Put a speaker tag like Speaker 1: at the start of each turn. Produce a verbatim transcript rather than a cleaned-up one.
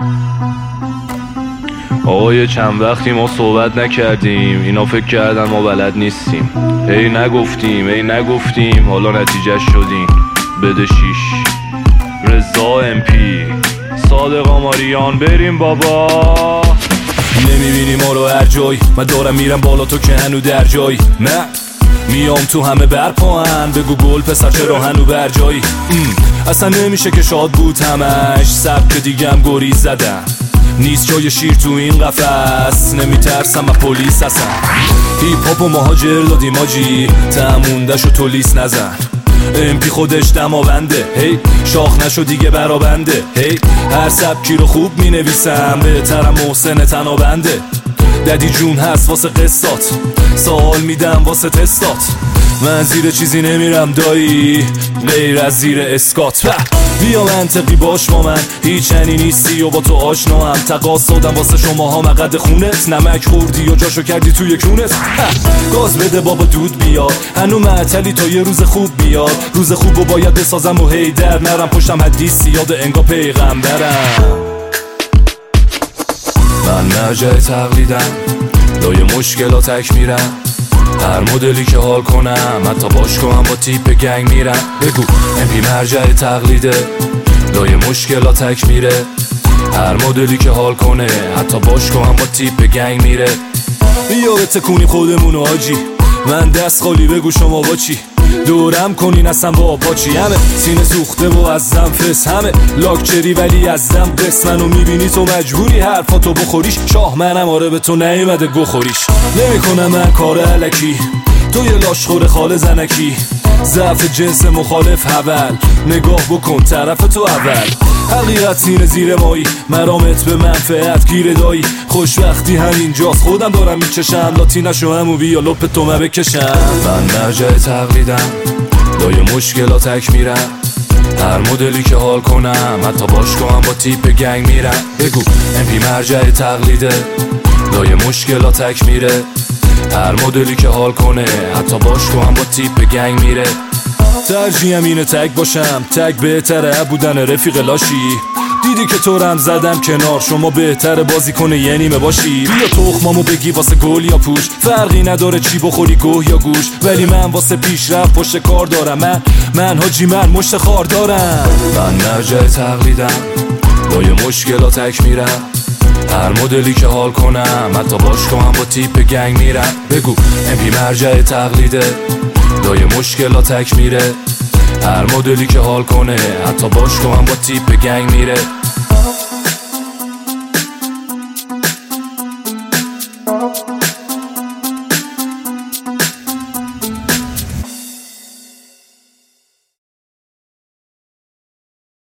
Speaker 1: آقا یه چند وقتی ما صحبت نکردیم، اینا فکر کردن ما بلد نیستیم. هی نگفتیم هی نگفتیم حالا نتیجه شدیم. بده شیش رضا ام پی صادق آماریان بریم بابا.
Speaker 2: نمیبینی ما رو هر جای، من دارم میرم بالا تو که هنو در جایی. نه میام تو همه برپاهن، بگو گل پسر چرا هنو بر جایی. اصلا نمیشه که شاد بود همش، سبک دیگم گریز زدم، نیست جای شیر تو این قفس. نمیترسم من پلیس هستم، هیپ هاپ و مهاجر دادیم آجی، تموندشو تو لیست نزن. امپی خودش دماونده، هی شاخ نشو دیگه برابنده. هی هر سبکی رو خوب می نویسم، بهترم محسن تنابنده. ددی جون هست واسه قصات، سوال میدم واسه تستات. من زیر چیزی نمیرم دایی غیر از زیر اسکات. بیا منطقی باش با من، هیچ عنی نیستی و با تو آشنا هم. تقاص دادم واسه شما ها مقد خونت، نمک خوردی و جاشو کردی توی کونت. گاز بده بابا دود بیاد، هنو معطلی تا یه روز خوب بیاد. روز خوبو باید بسازم و هی در نرم، پشتم حدیث یاد انگا پیغمبرم. من مرجع تقلیدم، لای مشکلات تک میرم. هر مدلی که حال کنم، حتی باش کنم با تیپ گنگ میرم. بگو امپی مرجع تقلیده، لای مشکلات تک میره. هر مدلی که حال کنه، حتی باش کنم با تیپ گنگ میره. بیا بتکونی خودمونو آجی، من دست خالی بگو شما با چی. دورم کنین اصلا با پاچی، همه سینه سوخته و از زم فس، همه لاکچری ولی از زم قسم. منو میبینی تو مجبوری حرفاتو بخوریش، شاه منم آره به تو نیومده گو خوریش. نمیکنم من کار علکی، تو یه لاشخور خال زنکی. ضعف جنس مخالف حول، نگاه بکن طرف تو اول. حقیقت سینه زیر مایی، مرامت به منفعت گیر دایی. خوشبختی همینجاست خودم دارم میچشم، لاتینشو همو بیا لپ تو من بکشم. من مرجع تقلیدم، لای مشکلات تک میرم. هر مدلی که حال کنم، حتی باش کنم با تیپ گنگ میرم. بگو امپی مرجع تقلیده، لای مشکلات تک میره. هر مدلی که حال کنه، حتی باش کنم با تیپ گنگ میره. ترجیحم اینه تگ باشم، تگ بهتره بودن رفیق لاشی. دیدی که تو رم زدم کنار، شما بهتره بازی کنه یه نیمه باشی. بیا تخمامو بگی واسه گل یا پوش، فرقی نداره چی بخوری گوه یا گوش. ولی من واسه پیشرفت پشت کار دارم، من من حاجی من مشت خار دارم. من مرجع تقلیدم، لای مشکلات تک میرم. هر مدلی که حال کنم، حتی باش کنم با تیپ گنگ میرم. بگو امپی مرجع تقلیده، لای مشکلات تک میره. هر مدلی که حال کنه، حتی باش کنم با تیپ گنگ میره.